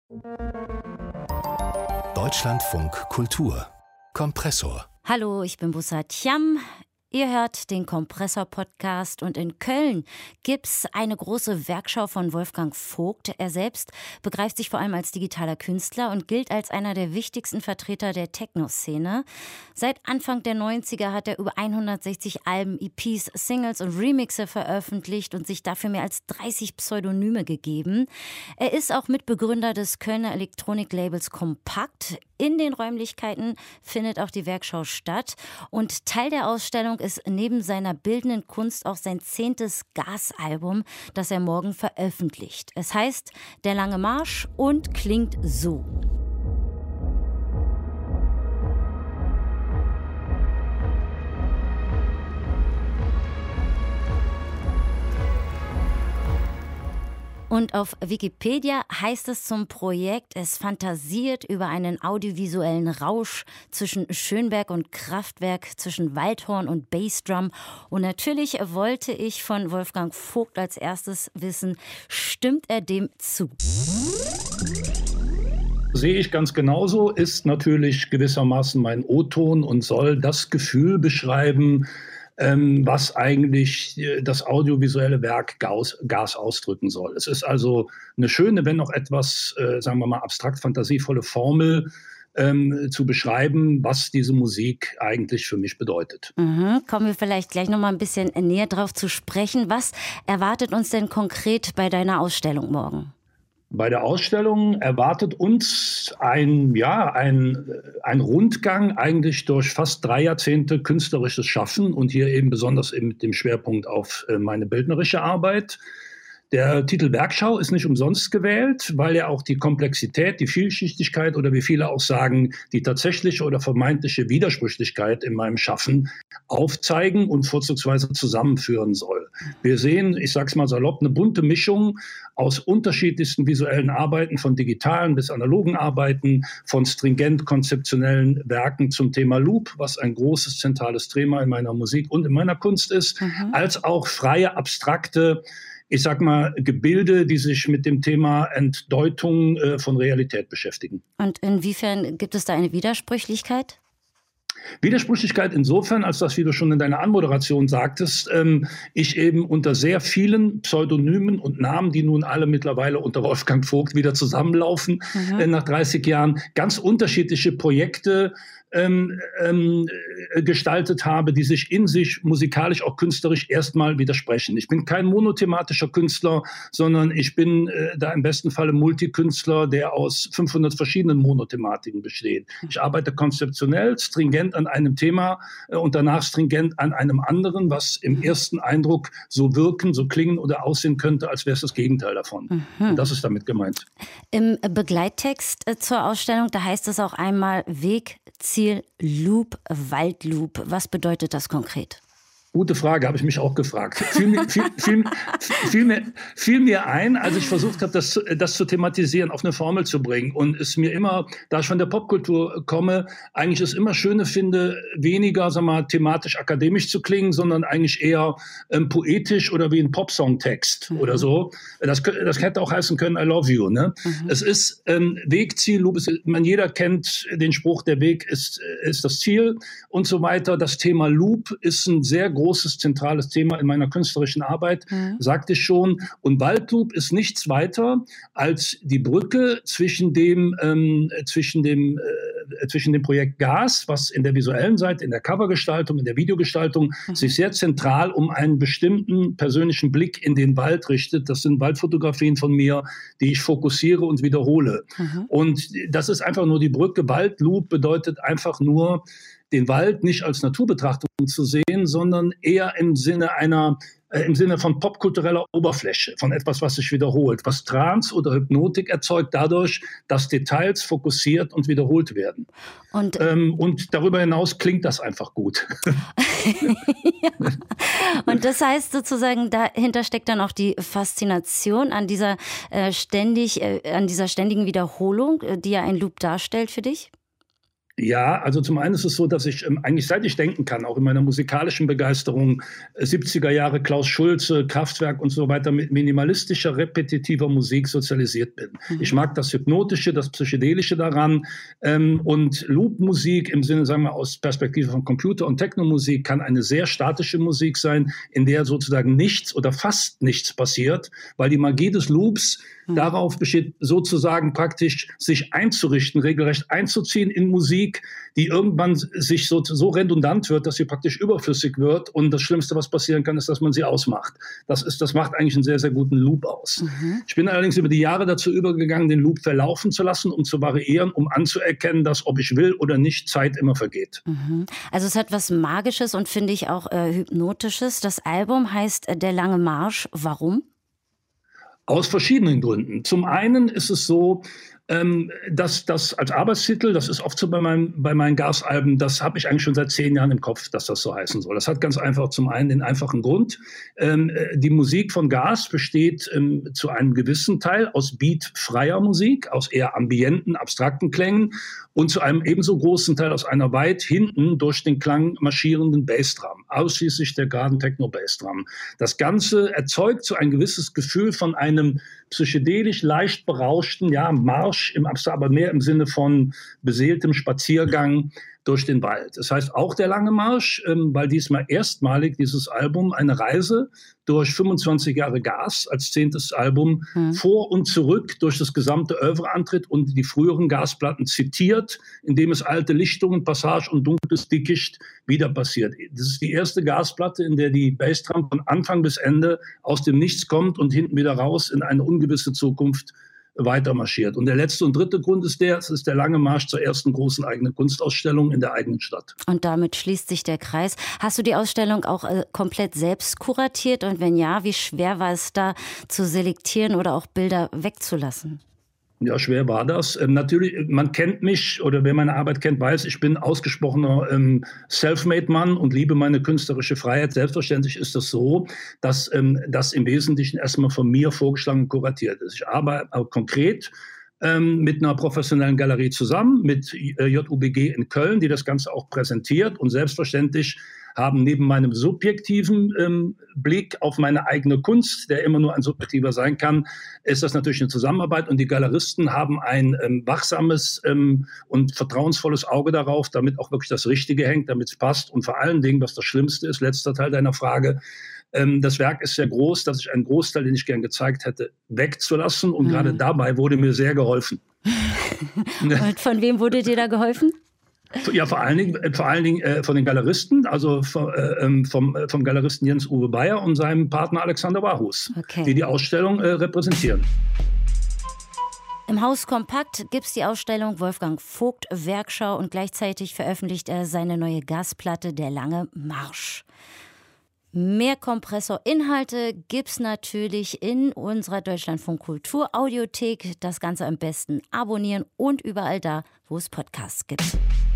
Deutschlandfunk Kultur Kompressor. Hallo, ich bin Bussard Thiam. Ihr hört den Kompressor-Podcast und in Köln gibt's eine große Werkschau von Wolfgang Vogt. Er selbst begreift sich vor allem als digitaler Künstler und gilt als einer der wichtigsten Vertreter der Techno-Szene. Seit Anfang der 90er hat er über 160 Alben, EPs, Singles und Remixe veröffentlicht und sich dafür mehr als 30 Pseudonyme gegeben. Er ist auch Mitbegründer des Kölner Elektroniklabels Kompakt. In den Räumlichkeiten findet auch die Werkschau statt und Teil der Ausstellung ist neben seiner bildenden Kunst auch sein 10. Gas-Album, das er morgen veröffentlicht. Es heißt Der lange Marsch und klingt so. Und auf Wikipedia heißt es zum Projekt, es fantasiert über einen audiovisuellen Rausch zwischen Schönberg und Kraftwerk, zwischen Waldhorn und Bassdrum. Und natürlich wollte ich von Wolfgang Vogt als erstes wissen, stimmt er dem zu? Sehe ich ganz genauso, ist natürlich gewissermaßen mein O-Ton und soll das Gefühl beschreiben, was eigentlich das audiovisuelle Werk Gas ausdrücken soll. Es ist also eine schöne, wenn auch etwas, sagen wir mal, abstrakt fantasievolle Formel, zu beschreiben, was diese Musik eigentlich für mich bedeutet. Kommen wir vielleicht gleich noch mal ein bisschen näher drauf zu sprechen. Was erwartet uns denn konkret bei deiner Ausstellung morgen? Bei der Ausstellung erwartet uns ein Rundgang eigentlich durch fast 3 Jahrzehnte künstlerisches Schaffen und hier eben besonders eben mit dem Schwerpunkt auf meine bildnerische Arbeit. Der Titel Werkschau ist nicht umsonst gewählt, weil er auch die Komplexität, die Vielschichtigkeit oder wie viele auch sagen, die tatsächliche oder vermeintliche Widersprüchlichkeit in meinem Schaffen aufzeigen und vorzugsweise zusammenführen soll. Wir sehen, ich sage es mal salopp, eine bunte Mischung aus unterschiedlichsten visuellen Arbeiten, von digitalen bis analogen Arbeiten, von stringent konzeptionellen Werken zum Thema Loop, was ein großes zentrales Thema in meiner Musik und in meiner Kunst ist, als auch freie, abstrakte, ich sag mal, Gebilde, die sich mit dem Thema Entdeutung von Realität beschäftigen. Und inwiefern gibt es da eine Widersprüchlichkeit? Widersprüchlichkeit insofern, als dass, wie du schon in deiner Anmoderation sagtest, ich eben unter sehr vielen Pseudonymen und Namen, die nun alle mittlerweile unter Wolfgang Vogt wieder zusammenlaufen, nach 30 Jahren, ganz unterschiedliche Projekte gestaltet habe, die sich in sich musikalisch, auch künstlerisch erstmal widersprechen. Ich bin kein monothematischer Künstler, sondern ich bin da im besten Falle Multikünstler, der aus 500 verschiedenen Monothematiken besteht. Ich arbeite konzeptionell, stringent an einem Thema und danach stringent an einem anderen, was im ersten Eindruck so wirken, so klingen oder aussehen könnte, als wäre es das Gegenteil davon. Und das ist damit gemeint. Im Begleittext zur Ausstellung, da heißt es auch einmal Weg, Ziel, Loop, Waldloop. Was bedeutet das konkret? Gute Frage, habe ich mich auch gefragt. Fiel mir ein, als ich versucht habe, das zu thematisieren, auf eine Formel zu bringen. Und es mir immer, da ich von der Popkultur komme, eigentlich es immer schöner finde, weniger, sag mal, thematisch akademisch zu klingen, sondern eigentlich eher poetisch oder wie ein Popsong-Text oder so. Das hätte auch heißen können, I love you. Ne? Es ist Weg, Ziel, Loop. Jeder kennt den Spruch, der Weg ist das Ziel und so weiter. Das Thema Loop ist ein sehr großes, zentrales Thema in meiner künstlerischen Arbeit, sagte ich schon. Und Waldloop ist nichts weiter als die Brücke zwischen dem Projekt Gas, was in der visuellen Seite, in der Covergestaltung, in der Videogestaltung sich sehr zentral um einen bestimmten persönlichen Blick in den Wald richtet. Das sind Waldfotografien von mir, die ich fokussiere und wiederhole. Und das ist einfach nur die Brücke. Waldloop bedeutet einfach nur, den Wald nicht als Naturbetrachtung zu sehen, sondern eher im Sinne von popkultureller Oberfläche, von etwas, was sich wiederholt, was Trance oder Hypnotik erzeugt dadurch, dass Details fokussiert und wiederholt werden. Und darüber hinaus klingt das einfach gut. Ja. Und das heißt sozusagen, dahinter steckt dann auch die Faszination an dieser ständigen Wiederholung, die ja ein Loop darstellt für dich? Ja, also zum einen ist es so, dass ich eigentlich seit ich denken kann, auch in meiner musikalischen Begeisterung, 70er Jahre Klaus Schulze, Kraftwerk und so weiter, mit minimalistischer, repetitiver Musik sozialisiert bin. Ich mag das Hypnotische, das Psychedelische daran, und Loop-Musik im Sinne, sagen wir, aus Perspektive von Computer- und Technomusik kann eine sehr statische Musik sein, in der sozusagen nichts oder fast nichts passiert, weil die Magie des Loops darauf besteht, sozusagen praktisch sich einzurichten, regelrecht einzuziehen in Musik, die irgendwann sich so redundant wird, dass sie praktisch überflüssig wird. Und das Schlimmste, was passieren kann, ist, dass man sie ausmacht. Das macht eigentlich einen sehr, sehr guten Loop aus. Ich bin allerdings über die Jahre dazu übergegangen, den Loop verlaufen zu lassen, um zu variieren, um anzuerkennen, dass, ob ich will oder nicht, Zeit immer vergeht. Also es hat was Magisches und finde ich auch Hypnotisches. Das Album heißt Der lange Marsch. Warum? Aus verschiedenen Gründen. Zum einen ist es so, dass das als Arbeitstitel, das ist oft so bei meinen Gas-Alben, das habe ich eigentlich schon seit 10 Jahren im Kopf, dass das so heißen soll. Das hat ganz einfach zum einen den einfachen Grund. Die Musik von Gas besteht zu einem gewissen Teil aus beatfreier Musik, aus eher ambienten, abstrakten Klängen und zu einem ebenso großen Teil aus einer weit hinten durch den Klang marschierenden Bassdrum, ausschließlich der geraden Techno-Bassdrum. Das Ganze erzeugt so ein gewisses Gefühl von einem psychedelisch leicht berauschten, ja, Marsch im Abstrakt, aber mehr im Sinne von beseeltem Spaziergang durch den Wald. Das heißt auch der lange Marsch, weil diesmal erstmalig dieses Album eine Reise durch 25 Jahre Gas als 10. Album vor und zurück durch das gesamte Oeuvre antritt und die früheren Gasplatten zitiert, indem es alte Lichtungen, Passage und dunkles Dickicht wieder passiert. Das ist die erste Gasplatte, in der die Bassdrum von Anfang bis Ende aus dem Nichts kommt und hinten wieder raus in eine ungewisse Zukunft weiter marschiert. Und der letzte und dritte Grund ist es ist der lange Marsch zur ersten großen eigenen Kunstausstellung in der eigenen Stadt. Und damit schließt sich der Kreis. Hast du die Ausstellung auch komplett selbst kuratiert? Und wenn ja, wie schwer war es da zu selektieren oder auch Bilder wegzulassen? Ja, schwer war das. Natürlich, man kennt mich oder wer meine Arbeit kennt, weiß, ich bin ausgesprochener Selfmade-Mann und liebe meine künstlerische Freiheit. Selbstverständlich ist das so, dass das im Wesentlichen erstmal von mir vorgeschlagen und kuratiert ist. Ich arbeite auch konkret mit einer professionellen Galerie zusammen, mit JUBG in Köln, die das Ganze auch präsentiert. Und selbstverständlich haben neben meinem subjektiven Blick auf meine eigene Kunst, der immer nur ein subjektiver sein kann, ist das natürlich eine Zusammenarbeit. Und die Galeristen haben ein wachsames und vertrauensvolles Auge darauf, damit auch wirklich das Richtige hängt, damit es passt. Und vor allen Dingen, was das Schlimmste ist, letzter Teil deiner Frage, das Werk ist sehr groß, dass ich einen Großteil, den ich gern gezeigt hätte, wegzulassen. Und gerade dabei wurde mir sehr geholfen. Und von wem wurde dir da geholfen? Ja, vor allen Dingen von den Galeristen, also vom Galeristen Jens-Uwe Bayer und seinem Partner Alexander Warhus, die die Ausstellung repräsentieren. Im Haus Kompakt gibt es die Ausstellung Wolfgang Vogt Werkschau und gleichzeitig veröffentlicht er seine neue Gasplatte Der lange Marsch. Mehr Kompressor-Inhalte gibt's natürlich in unserer Deutschlandfunk Kultur Audiothek. Das Ganze am besten abonnieren und überall da, wo es Podcasts gibt.